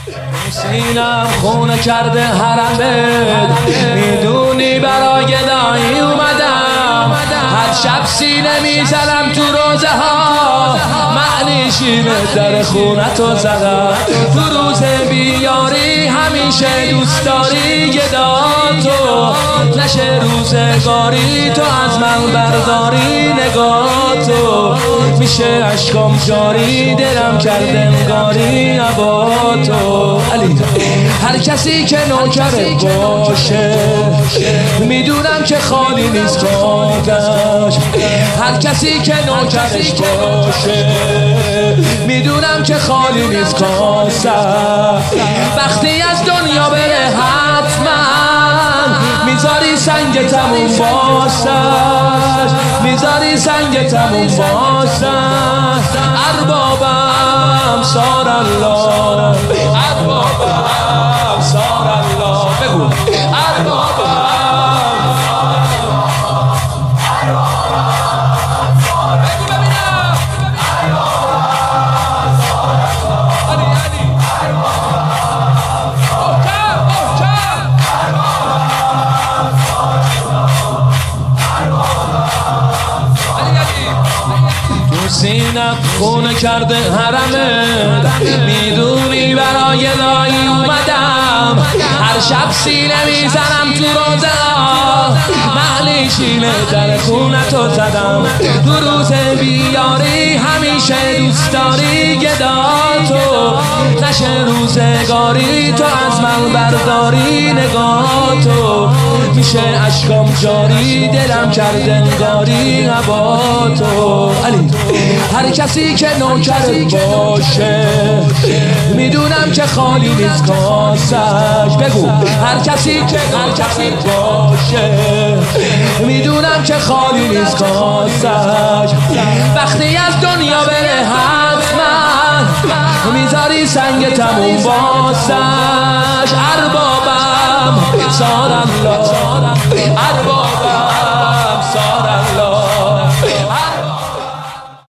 سینم خونه کرده حرمت، میدونی برای گدایی اومدم. هر شب سینه میزنم تو روزه ها، معنیش اینه در خونتو زدم. تو روز بیاری همیشه دوست داری گداتو، نشه روزگاری تو از من برداری نگاتو. میشه عشقم جاری دلم کرده انگاری عباتو. هر کسی که نوکرت باشه میدونم که خالی نیست کاتش. هر کسی که نوکرش باشه میدونم که خالی نیست کاسه. وقتی از دنیا بره حتما میذاری سنگ تموم باسش، میذاری سنگ تموم باسش. اربابم سار الله، اربابم سار الله. بگو اربابم سینم خونه کرده حرمت، میدونی برای گدایی اومدم. هر شب سینه میزنم تو روزه ها، معنیش اینه در خونتو زدم. تو روز بیاری همیشه دوست داری گداتو، نشه روزگاری تو از من برداری نگاتو. میشه عشقم جاری دلم کرده انگاری عباتو. هر کسی که نوکرت باشه میدونم که خالی نیست کاسش. بگو هر کسی که نوکرت باشه میدونم که خالی نیست کاسش. وقتی از دنیا بره حتما میذاری سنگ